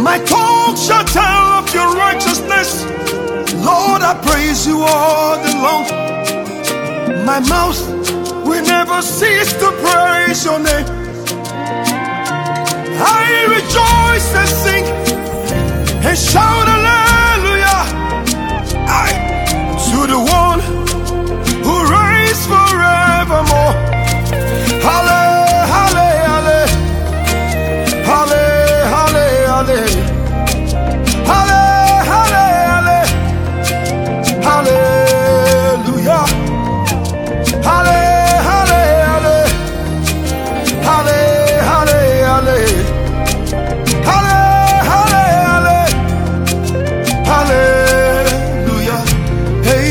My tongue shall tell of your righteousness. Lord, I praise you all day long. My mouth will never cease to praise your name. I rejoice and sing and shout hallelujah to the one who reigns forevermore. Hallelujah, hallelujah, hallelujah, hallelujah, hallelujah, hallelujah. Hey,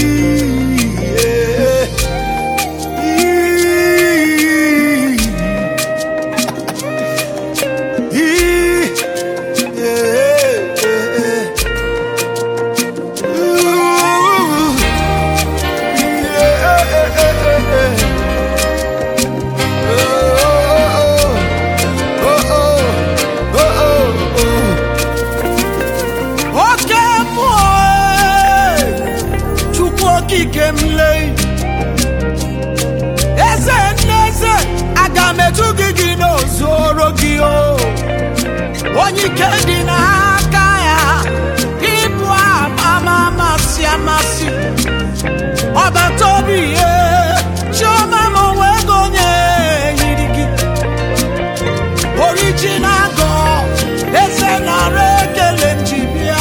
onye kendi na aka ya ibu amamasi amasi obatobi ye choma mo wegonye yirigi original God ese na rekele njibia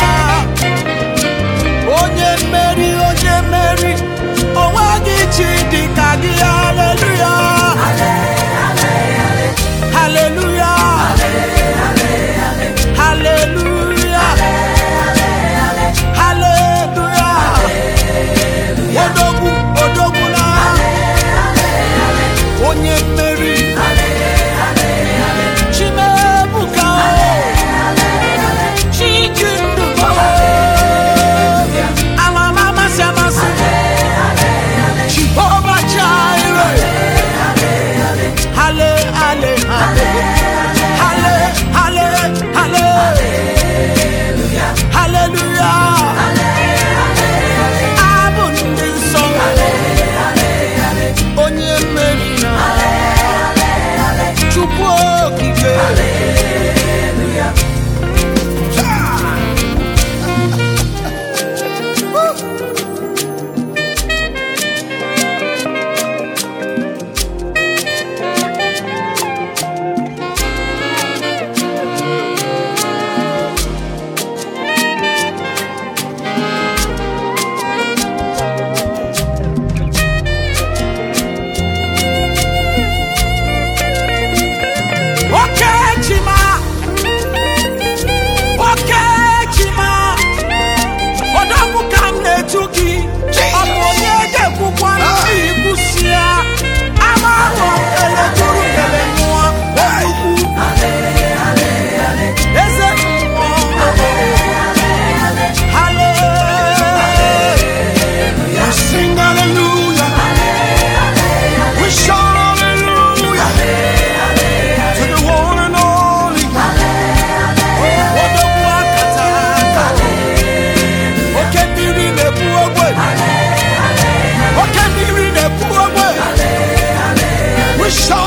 onye meri onwagi chidi kagi hallelujah hallelujah hallelujah, hallelujah, odoguna, onye mmeri, chimebuka, chikinduka, amamasi, Jehovah Jireh, hallelujah. We shout.